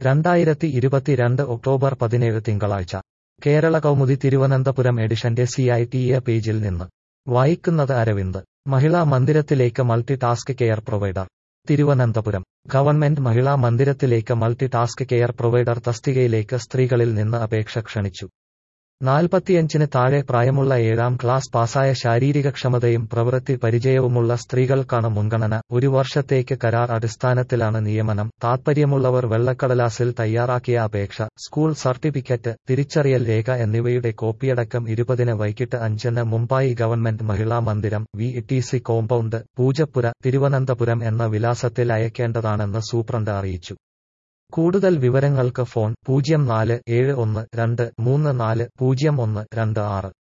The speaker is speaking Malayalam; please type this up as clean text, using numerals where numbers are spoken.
2022 ഒക്ടോബർ 17 തിങ്കളാഴ്ച കേരള കൗമുദി തിരുവനന്തപുരം എഡിഷന്റെ CITA പേജിൽ നിന്ന് വായിക്കുന്നത് അരവിന്ദ്. മഹിളാ മന്ദിരത്തിലേക്ക് multi task care provider. Thiruvananthapuram government മഹിളാ മന്ദിരത്തിലേക്ക് മൾട്ടി ടാസ്ക് കെയർ പ്രൊവൈഡർ തസ്തികയിലേക്ക് സ്ത്രീകളിൽ നിന്ന് അപേക്ഷ ക്ഷണിച്ചു. 45-ന് താഴെ പ്രായമുള്ള 7ാം ക്ലാസ് പാസായ ശാരീരികക്ഷമതയും പ്രവൃത്തി പരിചയവുമുള്ള സ്ത്രീകൾക്കാണ് മുൻഗണന. 1 വർഷത്തേക്ക് കരാർ അടിസ്ഥാനത്തിലാണ് നിയമനം. താൽപ്പര്യമുള്ളവർ വെള്ളക്കടലാസിൽ തയ്യാറാക്കിയ അപേക്ഷ, സ്കൂൾ സർട്ടിഫിക്കറ്റ്, തിരിച്ചറിയൽ രേഖ എന്നിവയുടെ കോപ്പിയടക്കം 20-ന് വൈകിട്ട് 5-ന് മുമ്പായി ഗവൺമെന്റ് മഹിളാ മന്ദിരം, VTC കോമ്പൗണ്ട്, പൂജപ്പുര, തിരുവനന്തപുരം എന്ന വിലാസത്തിൽ അയക്കേണ്ടതാണെന്ന് സൂപ്രണ്ട് അറിയിച്ചു. കൂടുതൽ വിവരങ്ങൾക്ക് ഫോൺ 047123400126.